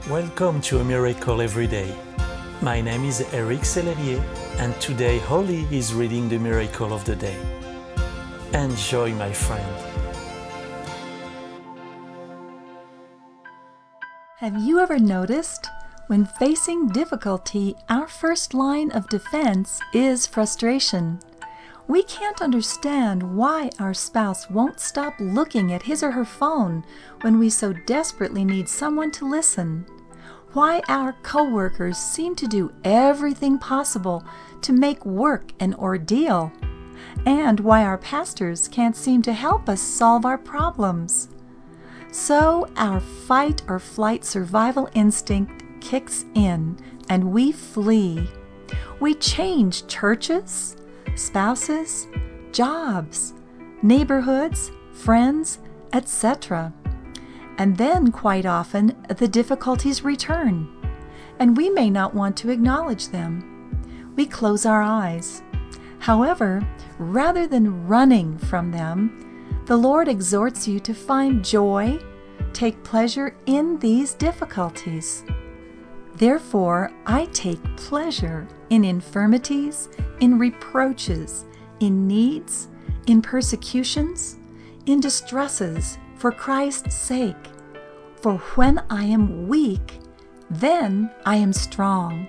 Welcome to A Miracle Every Day. My name is Eric Sellerier, and today Holly is reading the Miracle of the Day. Enjoy, my friend. Have you ever noticed, when facing difficulty, our first line of defense is frustration? We can't understand why our spouse won't stop looking at his or her phone when we so desperately need someone to listen. Why our coworkers seem to do everything possible to make work an ordeal. And why our pastors can't seem to help us solve our problems. So our fight or flight survival instinct kicks in and we flee. We change churches, spouses, jobs, neighborhoods, friends, etc. And then, quite often, the difficulties return, and we may not want to acknowledge them. We close our eyes. However, rather than running from them, the Lord exhorts you to find joy, take pleasure in these difficulties. Therefore, I take pleasure in infirmities, in reproaches, in needs, in persecutions, in distresses, for Christ's sake. For when I am weak, then I am strong.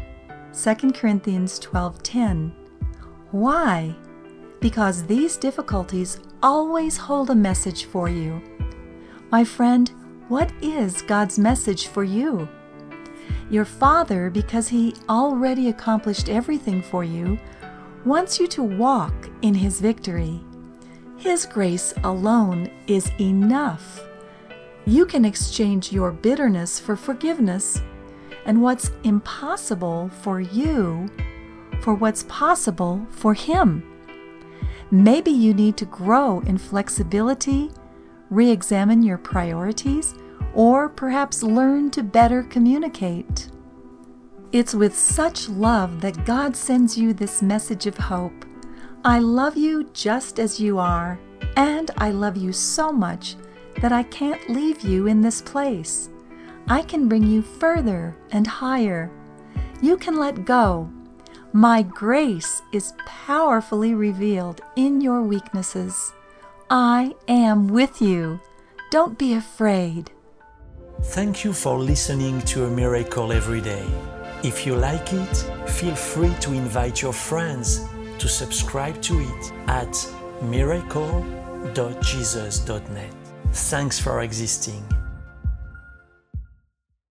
2 Corinthians 12:10. Why? Because these difficulties always hold a message for you. My friend, what is God's message for you? Your Father, because He already accomplished everything for you, wants you to walk in His victory. His grace alone is enough. You can exchange your bitterness for forgiveness, and what's impossible for you for what's possible for Him. Maybe you need to grow in flexibility, re-examine your priorities, or perhaps learn to better communicate. It's with such love that God sends you this message of hope. I love you just as you are, and I love you so much that I can't leave you in this place. I can bring you further and higher. You can let go. My grace is powerfully revealed in your weaknesses. I am with you. Don't be afraid. Thank you for listening to A Miracle Every Day. If you like it, feel free to invite your friends to subscribe to it at miracle.jesus.net. Thanks for existing.